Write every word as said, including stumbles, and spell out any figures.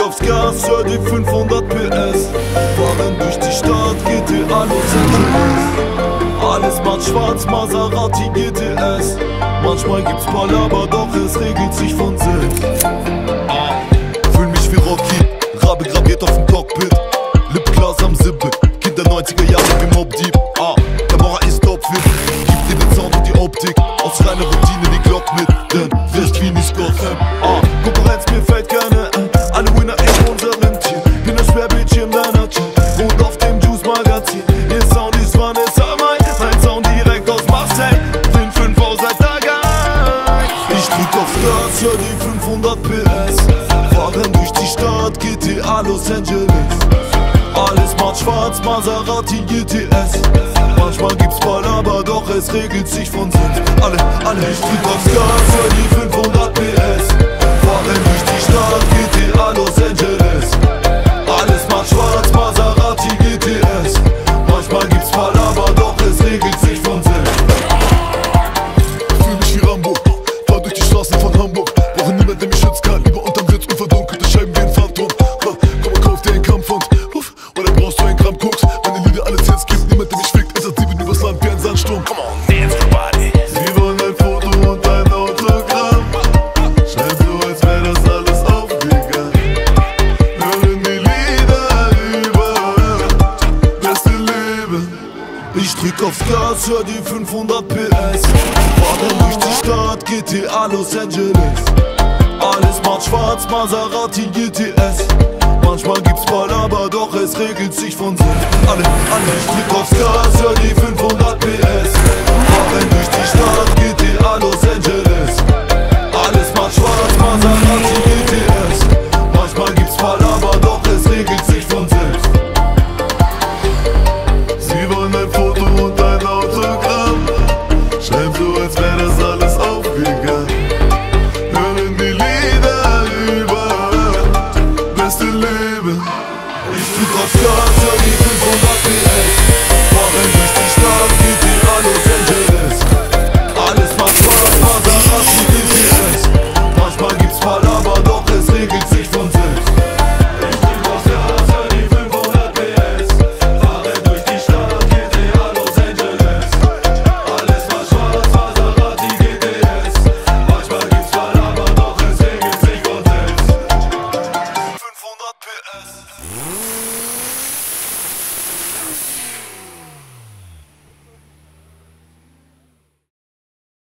aufs Gas, hör die fünfhundert P S. Fahren durch die Stadt, G T A Los Angeles. Alles macht schwarz, Maserati G T S. Manchmal gibt's Palaver, doch es regelt sich von selbst. Fühl mich wie Rocky, Rabe graviert auf dem Cockpit. Lipglas am Sippe, Kinder neunziger Jahre wie Mob Deep. Ah, Kamera ist topfit, gib dir den Sound und die Optik. Aus reiner Routine die Glock mit, denn recht wie nicht Gotham. Ah, Konkurrenz mir fällt gerne ein, alle Winner in unserem Team. Bin ein Schwerbildschirm deiner Chat und auf dem Juice-Magazin. Ihr Sound ist Vanessa Mai, mein Sound direkt aus Marseille. Bin fünf V seit Tag eins. Ich drück aufs Gas, hör die fünfhundert P S. Fahren durch die Stadt, G T A Los Angeles. Alles macht schwarz, Maserati G T S. Manchmal gibt's Palaver, doch es regelt sich von selbst. Alle, alle, ich drück aufs Gas, hör die fünfhundert P S. Fahren durch die Stadt, G T A Los Angeles. Alles macht schwarz, Maserati G T S. Manchmal gibt's Palaver, doch es regelt sich von selbst. Fühl mich wie Rambo, fahr durch die Straßen von Hamburg. Brauche niemand, der mich schützt kann. Über unterm Sitz unverdunkelte Scheiben wie ein Phantom. Ha, komm mal, kauf dir einen Kampfhund. Uff, oder brauchst du einen Gramm Koks? Meine Lieder alles jetzt gibt niemand, der mich fickt. Es hat sieben übers Land wie ein Sandsturm. Come on, dance everybody. Sie wollen ein Foto und ein Autogramm. Scheint so, als wär das alles aufgegangen. Hören die Lieder über beste Leben. Ich drück aufs Gas, hör die fünfhundert P S. Fahren durch die Stadt, G T A Los Angeles. Alles macht schwarz, Maserati G T S. Manchmal gibt's Palaver, doch es regelt sich von selbst. Alle, alle, ich drück aufs Gas, hör die fünfhundert